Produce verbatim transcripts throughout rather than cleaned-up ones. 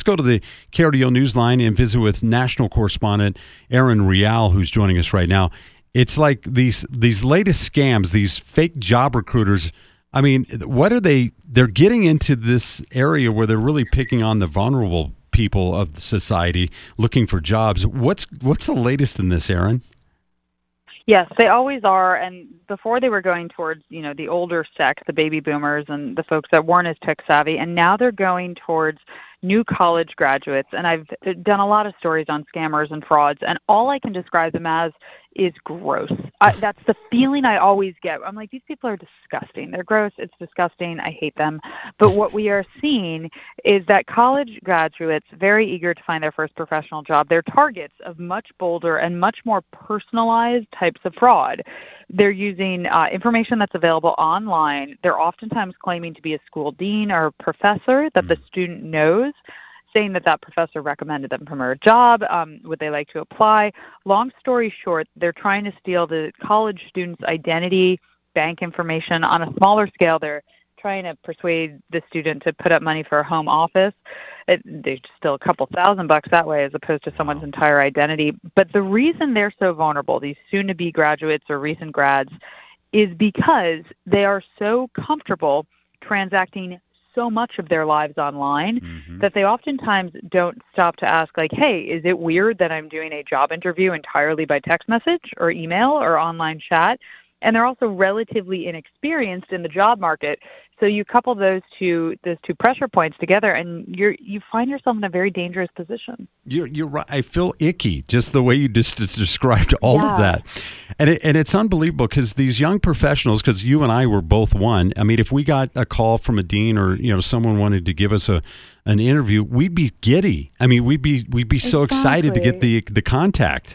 Let's go to the K R D O Newsline and visit with national correspondent Aaron Real, who's joining us right now. It's like these these latest scams, these fake job recruiters. I mean, what are they? They're getting into this area where they're really picking on the vulnerable people of society looking for jobs. What's what's the latest in this, Aaron? Yes, they always are. And before they were going towards, you know, the older sect, the baby boomers and the folks that weren't as tech savvy, and now they're going towards new college graduates. And I've done a lot of stories on scammers and frauds, and all I can describe them as is gross. I, that's the feeling I always get. I'm like, these people are disgusting. They're gross. It's disgusting. I hate them. But what we are seeing is that college graduates, very eager to find their first professional job, they're targets of much bolder and much more personalized types of fraud. They're using uh, information that's available online. They're oftentimes claiming to be a school dean or a professor that the student knows, saying that that professor recommended them for a job. Um, would they like to apply? Long story short, they're trying to steal the college student's identity, bank information. On a smaller scale, they're trying to persuade the student to put up money for a home office. It, they steal a couple thousand bucks that way as opposed to someone's entire identity. But the reason they're so vulnerable, these soon-to-be graduates or recent grads, is because they are so comfortable transacting so much of their lives online mm-hmm. that they oftentimes don't stop to ask, like, hey, is it weird that I'm doing a job interview entirely by text message or email or online chat? And they're also relatively inexperienced in the job market. So you couple those two those two pressure points together, and you're you find yourself in a very dangerous position. You're, you're right. I feel icky just the way you just described all yeah. of that, and it, and it's unbelievable because these young professionals, because you and I were both one. I mean, if we got a call from a dean or you know someone wanted to give us a an interview, we'd be giddy. I mean, we'd be we'd be so exactly. excited to get the the contact.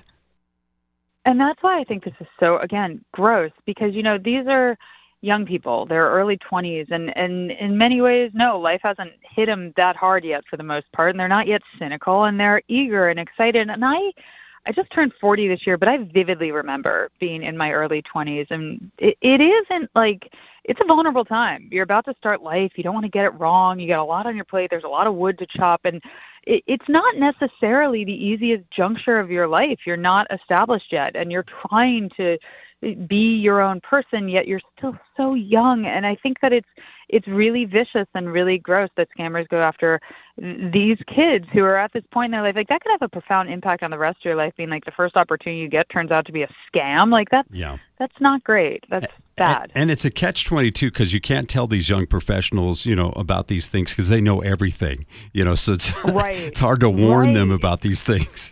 And that's why I think this is so, again, gross, because, you know, these are young people. They're early twenties, and, and in many ways, no, life hasn't hit them that hard yet for the most part, and they're not yet cynical, and they're eager and excited. And I I just turned forty this year, but I vividly remember being in my early twenties, and it, it isn't like, it's a vulnerable time. You're about to start life. You don't want to get it wrong. You got a lot on your plate. There's a lot of wood to chop, and it, it's not necessarily the easiest juncture of your life. You're not established yet, and you're trying to be your own person, yet you're still so young. And I think that it's it's really vicious and really gross that scammers go after these kids who are at this point in their life. Like, that could have a profound impact on the rest of your life, being like the first opportunity you get turns out to be a scam. Like, that's, yeah. that's not great. That's bad. And, and it's a catch twenty-two because you can't tell these young professionals, you know, about these things because they know everything, you know, so it's, right. it's hard to warn right. them about these things.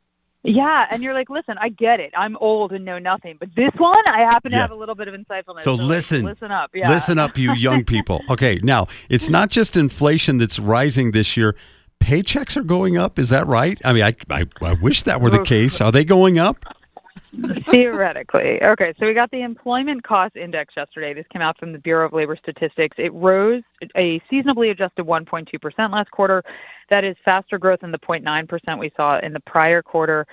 Yeah, and you're like, listen, I get it. I'm old and know nothing, but this one, I happen to yeah. have a little bit of insightfulness. So, so listen, like, listen up. Yeah. Listen up, you young people. Okay, now, it's not just inflation that's rising this year. Paychecks are going up. Is that right? I mean, I, I, I wish that were the case. Are they going up? Theoretically. Okay, so we got the Employment Cost Index yesterday. This came out from the Bureau of Labor Statistics. It rose a seasonably adjusted one point two percent last quarter. That is faster growth than the zero point nine percent we saw in the prior quarter.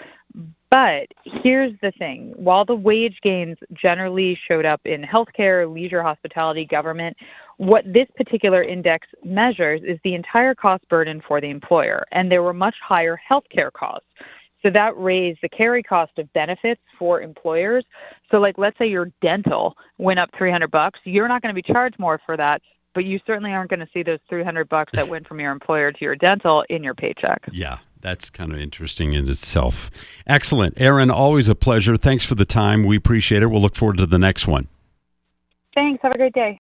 But here's the thing. While the wage gains generally showed up in healthcare, leisure, hospitality, government, what this particular index measures is the entire cost burden for the employer. And there were much higher healthcare costs. So that raised the carry cost of benefits for employers. So, like, let's say your dental went up three hundred bucks. You're not going to be charged more for that, but you certainly aren't going to see those three hundred bucks that went from your employer to your dental in your paycheck. Yeah, that's kind of interesting in itself. Excellent. Aaron, always a pleasure. Thanks for the time. We appreciate it. We'll look forward to the next one. Thanks. Have a great day.